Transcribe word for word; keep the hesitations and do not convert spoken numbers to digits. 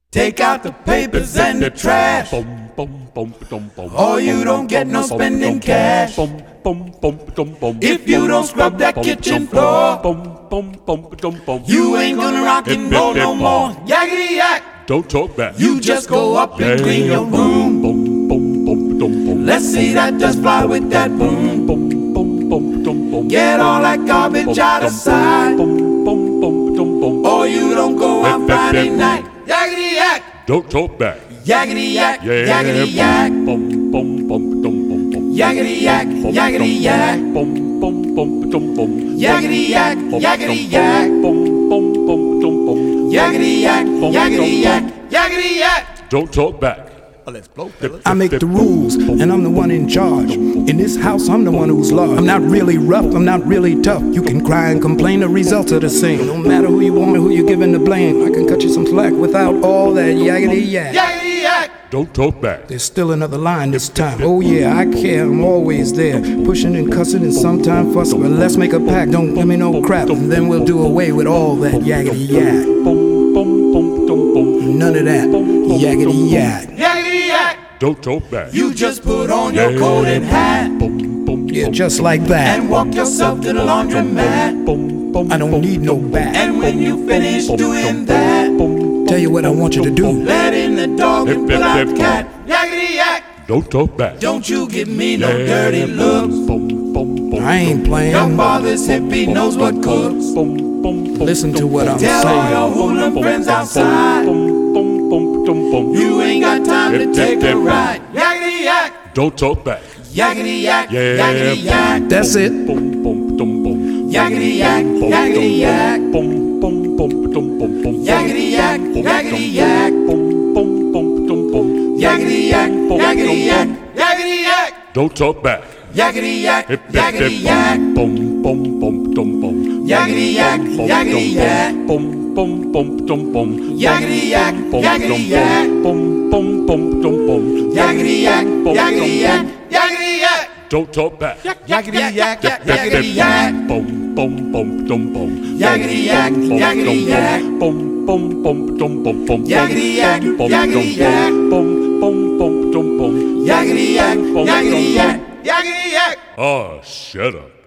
Take out the papers and the trash, or you don't get no spending cash. If you don't scrub that kitchen floor, you ain't gonna rock and roll no more. Yakety yak, don't talk back. you just go up and clean your room. Let's see that dust fly with that boom. Get all that garbage out of sight, or you don't go out Friday night. Yakety yak, don't talk back. Yakety yak, Yeah. yakety yak, Bum, bum, bum, dum, bum, bum. yakety yak, yakety yak, Bum, bum, bum, dum, bum. yakety yak, Bum, yakety dum, yak, Bum, bum, bum, dum, bum. yakety yak, yakety yak, yakety yak. Don't talk back. Let's blow, fellas. I make the rules, and I'm the one in charge. In this house, I'm the one who's large. I'm not really rough, I'm not really tough. You can cry and complain, the results are the same. No matter who you want or who you're giving the blame, I can cut you some slack without all that yakety yak. Yakety yak, Don't talk back. There's still another line this time. Oh yeah, I care, I'm always there. Pushing and cussing and sometimes fussing. But let's make a pact, don't give me no crap. And then we'll do away with all that yakety yak. Bum, bum, bum, dum, bum. None of that yakety yak. yakety yak. Don't talk back. You just put on your coat and hat Bum, bum, Yeah, bum, just like that. and walk yourself to the laundromat. bum, bum, I don't bum, need no dum, bat. And when you finish doing that, bum, Tell you what I want you to do. let in the dog and pull out the cat. Yakety yak, Don't talk back. don't you give me no dirty looks. Bum, bum, bum, I ain't Your playing. father's hippie knows what cooks. bum, bum, bum, Listen to dum, what bum, I'm Tell all your saying. hooligan friends outside, Bum, bum, bum, dum, bum. you ain't got time to take a ride. Yakety yak, Don't talk back. yakety yak, Yeah. yakety yak, That's it. Bum, bum, dum, bum. yakety yak, Bum, yakety yak, Bum, bum, bum, dum, bum, bum. yakety yak, Bum, yakety dum, yak, Bum, bum, bum, dum, bum. yakety yak, Bum, yakety dum, yak, bum. yakety yak, Don't talk back. yakety yak, Hip, hip, yakety hip. yak, Bum, bum, bum, dum, bum. yakety yak, Bum, yakety dum, yak, Bum, bum, bum, dum, bum. yakety yak, Bum, yakety dum, yak, Bum, bum, bum, dum, bum. yakety yak, Bum, yakety dum, yak, bum. yakety yak, Don't talk back. yakety yak, Hip, hip, yakety hip. yak, Bum, bum, bum, dum, bum. yakety yak, Bum, yakety dum, yak, Bum, bum, bum, dum, bum, bum. yakety yak, Bum, bum, yakety dum, yak, Bum, bum, bum, dum, bum. yakety yak, Bum, yakety dum, yak, yakety yak. Oh, shut up.